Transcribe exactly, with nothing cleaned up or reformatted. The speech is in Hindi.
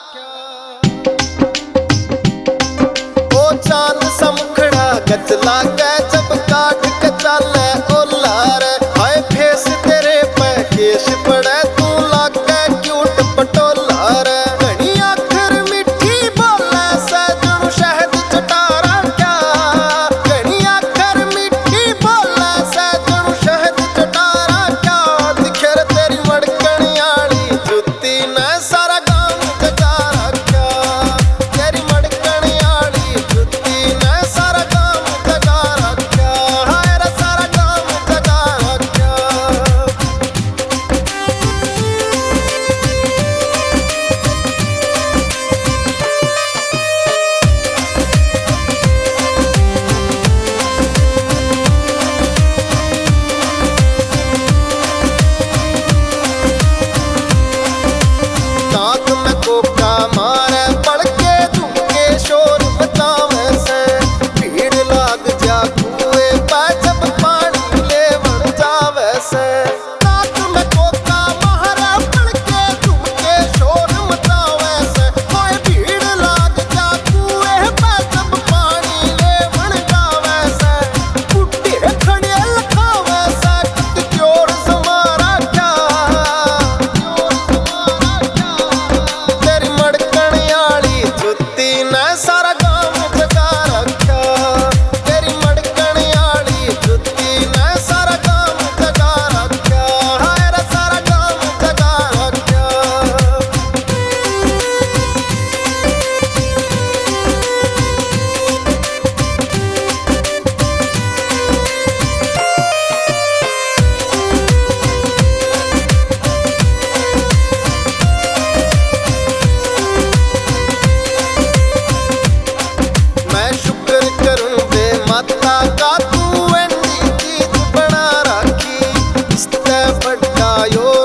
ओ चांद समखड़ा गच लागे जब काट के चाले ओला रे। हाय फेस तेरे पे केश पड़े तू लागे क्यूट पटोला रे। घनी आखर मिठी बोले सजन शहद चटारा क्या। घनी आखर मिठी बोले सजन शहद चटारा क्या। दिखेर तेरी मड़कन आली जुत्ती ने सारा गांव जगा रख्या। तेरी मड़कन आली जुत्ती ने सारा गांव जगा रख्या। हाय रे सारा गांव जगा रख्या। नाक में कोका मारे पड़के झुमके शोर मचावे से। भीड़ लाग जा कुएं पे जब पानी लेवन जावे से। नाक में कोका मारे पड़के झुमके शोर मचावे से। होए भीड़ लाग जा कुएं पे जब पानी लेवन जावे से। बुड्ढे खड़े लखावे से कित जोर समारा क्या। तेरी मड़कन आली जुत्ती ने सारा गांव जगा रख्या। तेरी मड़कन आली जुत्ती ने सारा गांव जगा रख्या। हाय रे सारा गांव जगा रख्या। मैं शुक्र करूं बे माता का तू एंडी चीज बना रखी। इससे बड़ा यो